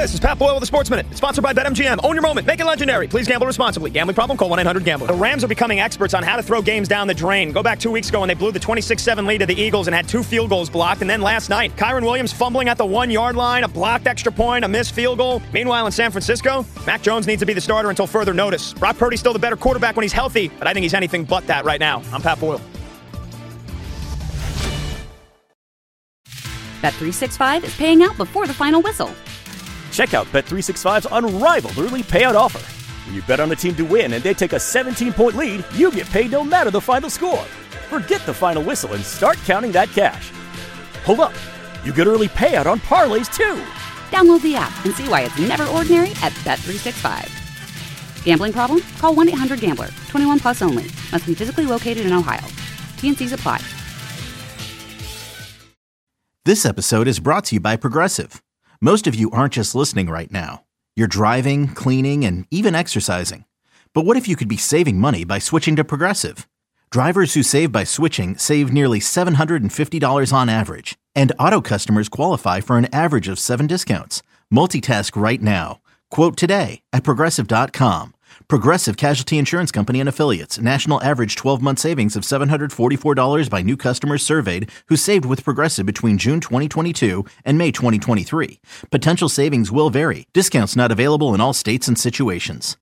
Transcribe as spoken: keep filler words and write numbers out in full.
This is Pat Boyle with the Sports Minute. It's sponsored by BetMGM. Own your moment. Make it legendary. Please gamble responsibly. Gambling problem? Call one eight hundred gambler. The Rams are becoming experts on how to throw games down the drain. Go back two weeks ago when they blew the twenty-six seven lead to the Eagles and had two field goals blocked. And then last night, Kyron Williams fumbling at the one-yard line, a blocked extra point, a missed field goal. Meanwhile, in San Francisco, Mac Jones needs to be the starter until further notice. Brock Purdy's still the better quarterback when he's healthy, but I think he's anything but that right now. I'm Pat Boyle. Bet three sixty-five is paying out before the final whistle. Check out Bet three sixty-five's unrivaled early payout offer. When you bet on a team to win and they take a seventeen-point lead, you get paid no matter the final score. Forget the final whistle and start counting that cash. Hold up. You get early payout on parlays, too. Download the app and see why it's never ordinary at Bet three sixty-five. Gambling problem? Call one eight hundred gambler. twenty-one plus only. Must be physically located in Ohio. T and Cs apply. This episode is brought to you by Progressive. Most of you aren't just listening right now. You're driving, cleaning, and even exercising. But what if you could be saving money by switching to Progressive? Drivers who save by switching save nearly seven hundred fifty dollars on average. And auto customers qualify for an average of seven discounts. Multitask right now. Quote today at Progressive dot com. Progressive Casualty Insurance Company and Affiliates. National average twelve-month savings of seven hundred forty-four dollars by new customers surveyed who saved with Progressive between June twenty twenty-two and May twenty twenty-three. Potential savings will vary. Discounts not available in all states and situations.